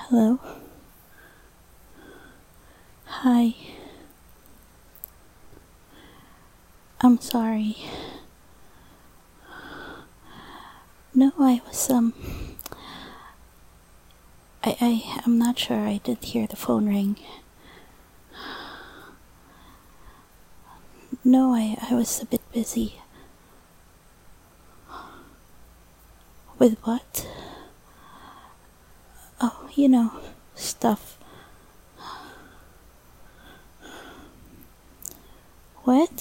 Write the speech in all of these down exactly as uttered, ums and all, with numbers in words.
Hello? Hi. I'm sorry. No, I was, um... I, I, I'm not sure I did hear the phone ring. No, I, I was a bit busy. With what? Oh, you know, stuff. What?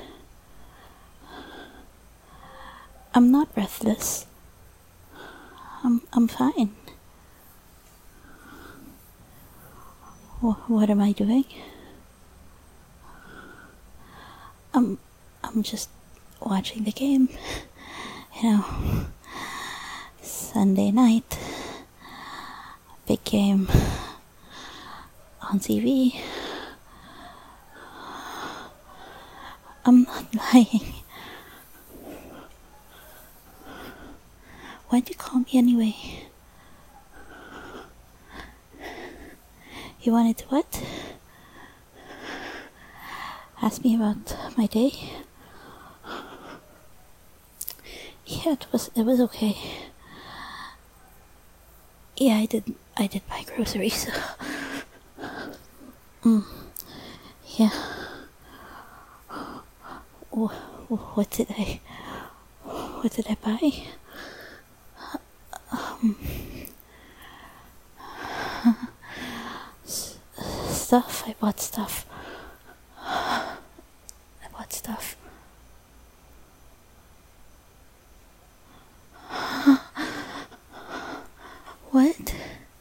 I'm not breathless. I'm, I'm fine. Wh- what am I doing? I'm, I'm just watching the game. You know, Sunday night, big game on T V. I'm not lying. Why'd you call me anyway? You wanted to what? Ask me about my day? Yeah, it was it was okay. Yeah, I did I did buy groceries. mm. Yeah. Wh- what did I what did I buy? Um, s- stuff. I bought stuff. I bought stuff. What?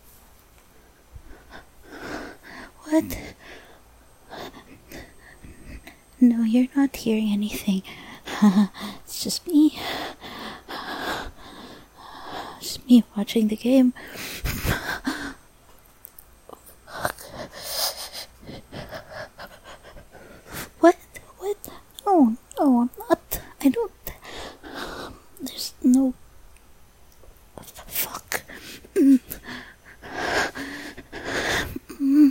What? No, you're not hearing anything. It's just me. Just me watching the game. What? What? No, no, I'm not. I don't. There's no. Fuck. Mm. Mm.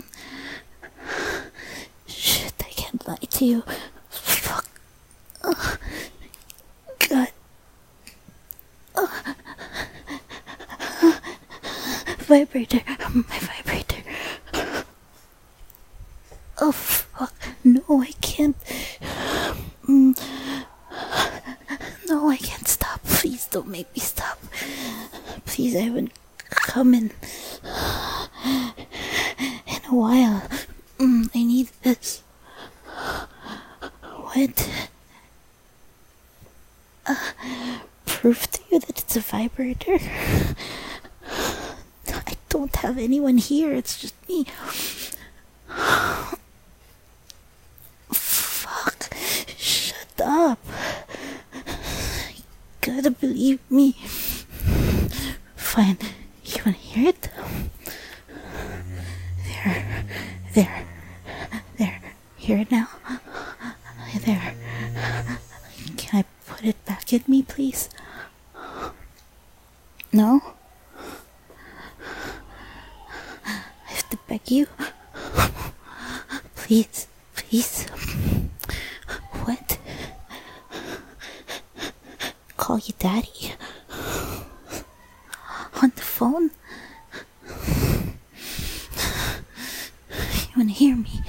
Shit, I can't lie to you. Fuck. Ugh. God. Ugh. Vibrator. My vibrator. Oh, fuck. No, I can't. Mm. No, I can't stop. Please don't make me stop. Please, I haven't come in in a while. Mm, I need this. What? Uh, proof to you that it's a vibrator? I don't have anyone here. It's just me. Fuck. Shut up. You gotta believe me. Fine. You wanna hear it? There. There. There. Hear it now? There. Can I put it back in me, please? No? I have to beg you? Please. Please. What? Call you daddy? On the phone? You wanna hear me?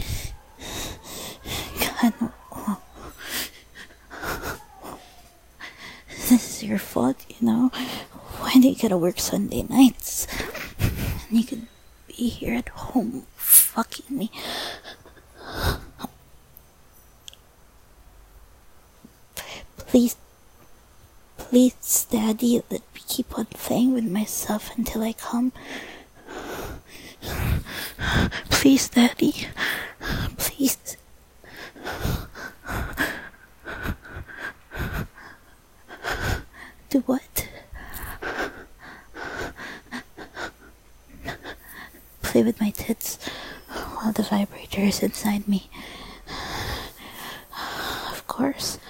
God, no. This is your fault, you know? Why do you gotta work Sunday nights? And you could be here at home fucking me. Please, please, Daddy, let me keep on playing with myself until I come. Please, Daddy. Please. Do what? Play with my tits while the vibrator is inside me. Of course.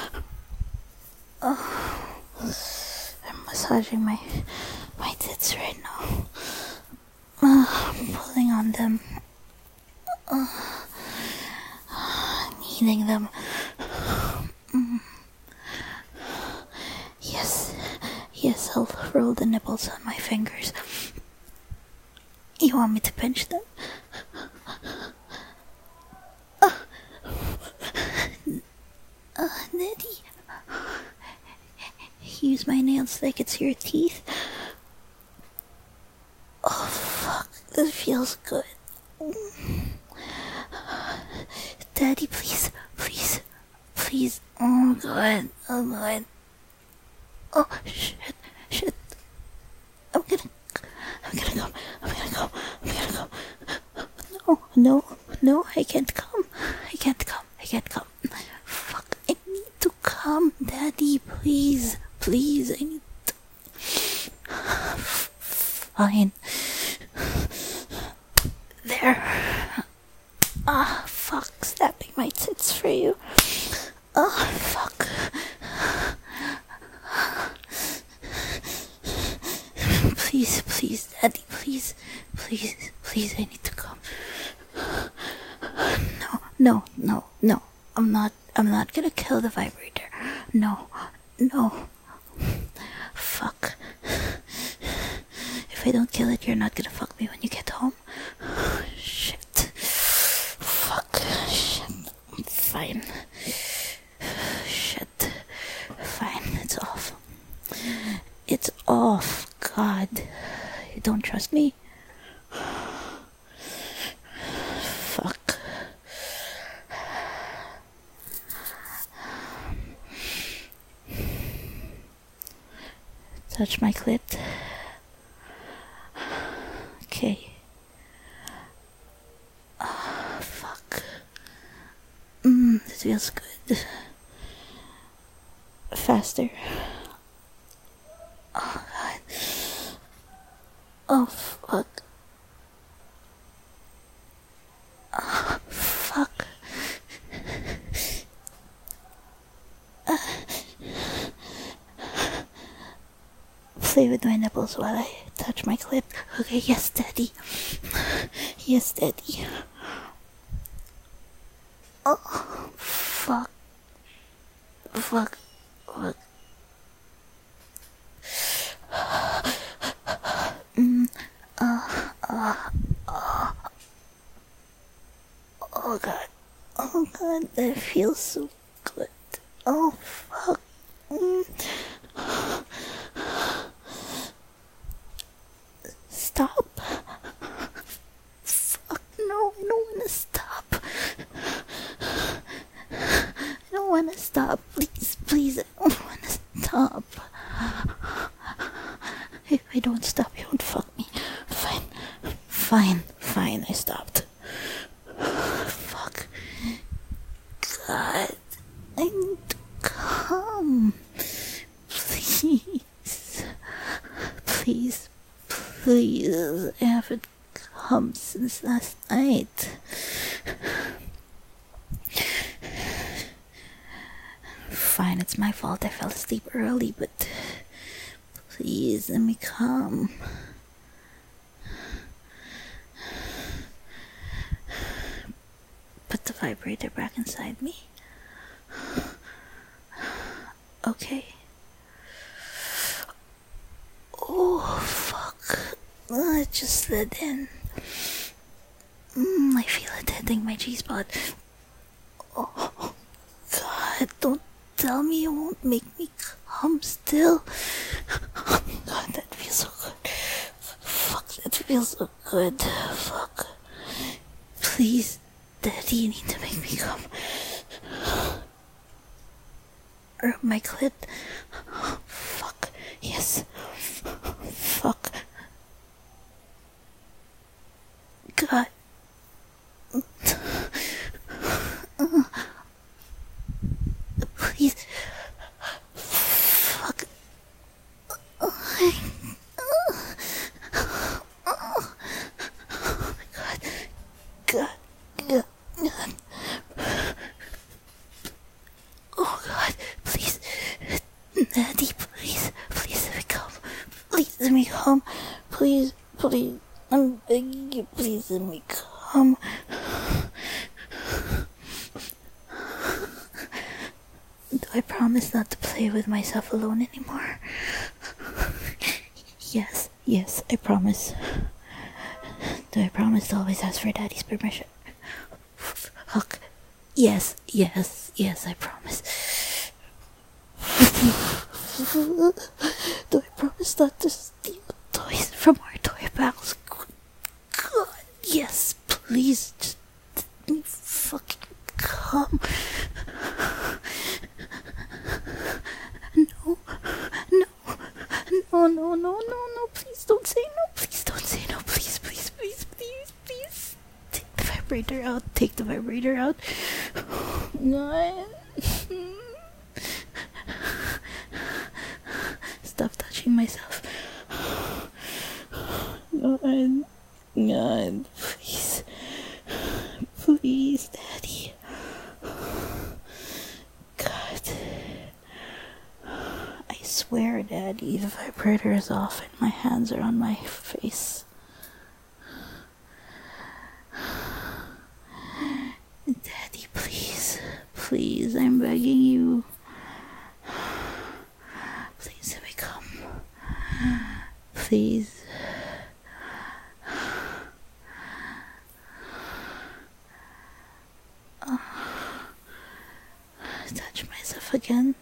Oh, I'm massaging my my tits right now. Uh, pulling on them, uh, kneading them. Mm. Yes, yes, I'll roll the nipples on my fingers. You want me to pinch them? Uh, uh, Daddy. Use my nails like it's your teeth. Oh, fuck. This feels good. Daddy, please, please, please. Oh, God. Oh, God. Oh, shit, shit. I'm gonna, I'm gonna go, I'm gonna go, I'm gonna go. No, no, no, I can't come. I can't come, I can't come. Fuck, I need to come, Daddy, please, please, I need to. Fine. There. Ah, fuck, snapping my tits for you. Oh, fuck. Please, please, Daddy, please, please, please, I need to come. No, no, no, no. I'm not, I'm not gonna kill the vibrator. No, no. Fuck. If I don't kill it, you're not gonna fuck me when you get home. Shit. Fuck. Shit. Fine. Shit. Fine, it's off. It's off. God. You don't trust me? Fuck. Touch my clit. Okay. Oh, fuck. Mmm, this feels good. Faster. Oh, God. Oh, fuck. Oh, fuck. Uh, play with my nipples while I touch my clit. Okay, yes, Daddy. Yes, Daddy. Oh, fuck. Fuck. Fuck. Mm, uh, uh, uh. Oh, God. Oh, God, that feels so good. Oh, fuck. Mm. Stop. Fuck, no, I don't wanna stop. I don't wanna stop. Please, please, I don't wanna stop. If I don't stop, you won't fuck me. Fine. Fine. Fine, I stopped. Fuck. God. I need to come. Please. Please. Please. I haven't come since last night. Fine, it's my fault I fell asleep early, but please let me come. Put the vibrator back inside me. Okay. Oh, fuck. Oh, it just slid in. Mm, I feel it hitting my G-spot. Oh, God, don't tell me you won't make me come still. Oh, God, that feels so good. Fuck, that feels so good. Fuck. Please, Daddy, you need to make me come. Or my clit. Fuck. Yes. Fuck. God. Please. Fuck. Oh my God. God. God. God. Oh, God. Please. Daddy, please. Please let me come. Please let me come. Please. Please. I'm begging you, please let me come. Do I promise not to play with myself alone anymore? Yes, yes, I promise. Do I promise to always ask for Daddy's permission? Fuck. Yes, yes, yes, I promise. Do I promise not to steal toys from our toy pals? God, yes, please, just let me fucking come. No, no, no, no, no, no, no, please don't say no, please don't say no, please, please, please, please, please. Take the vibrator out, take the vibrator out. God. Stop touching myself. God, God, please, please, Daddy. God, I swear, Daddy, the vibrator is off and my hands are on my face. Daddy, please, please, I'm begging you. Please let me come. Please. Oh. Touch myself again.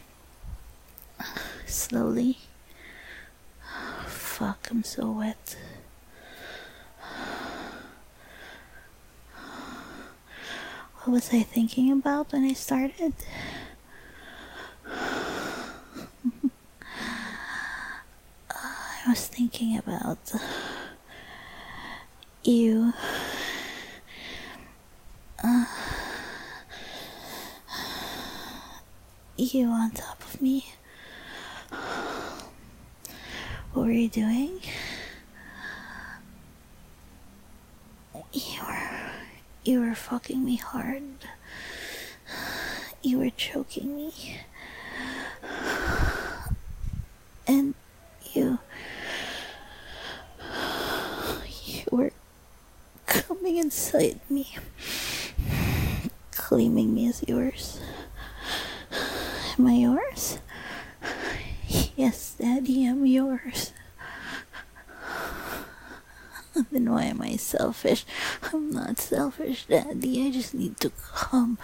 Slowly. Oh, fuck, I'm so wet. What was I thinking about when I started? I was thinking about you. Uh, you on top of me. What were you doing? You were, you were fucking me hard. You were choking me. And you, you were coming inside me, claiming me as yours. Am I yours? Yes, Daddy, I'm yours. Then why am I selfish? I'm not selfish, Daddy. I just need to come.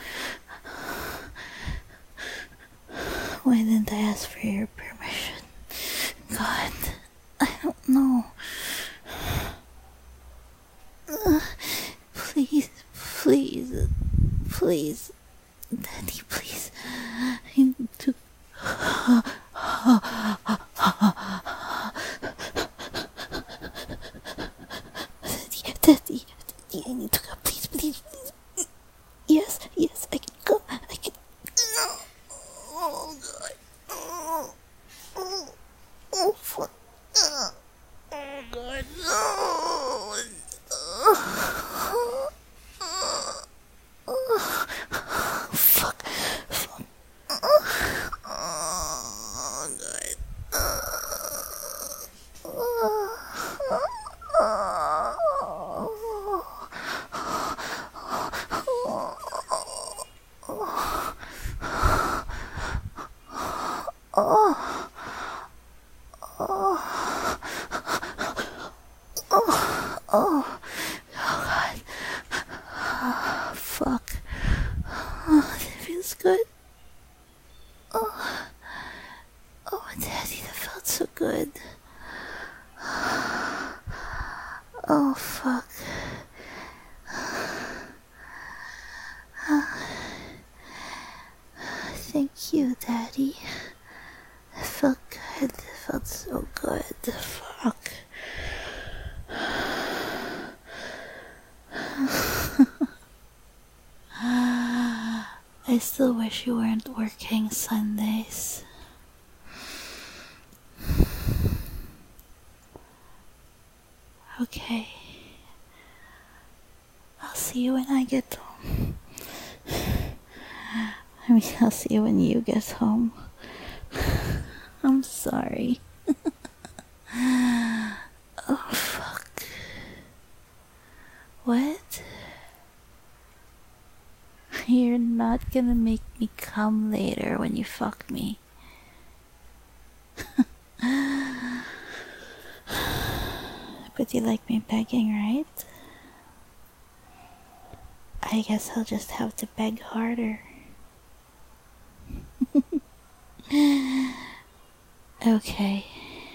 Why didn't I ask for your permission? God, I don't know. Uh, please, please, please, Daddy, please. I need to. Daddy, Daddy, Daddy, I need to go. Please, please, please. Yes, yes, I can go. I can. Oh, God. Oh, oh, oh, fuck. Oh, God, no. Oh, oh, oh, fuck, fuck. Oh, God. Oh, oh, oh, oh, God. Oh, fuck. Oh, that feels good. Oh, oh, Daddy, that felt so good. Oh, fuck. Thank you, Daddy. It felt good. It felt so good. Fuck. I still wish you weren't working Sundays. Okay. I'll see you when I get home. I mean, I'll see you when you get home. I'm sorry. Oh, fuck. What? You're not gonna make me come later when you fuck me. But you like me begging, right? I guess I'll just have to beg harder. Okay.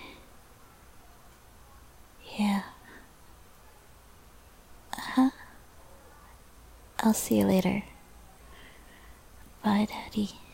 Yeah. Uh-huh. I'll see you later. Bye, Daddy.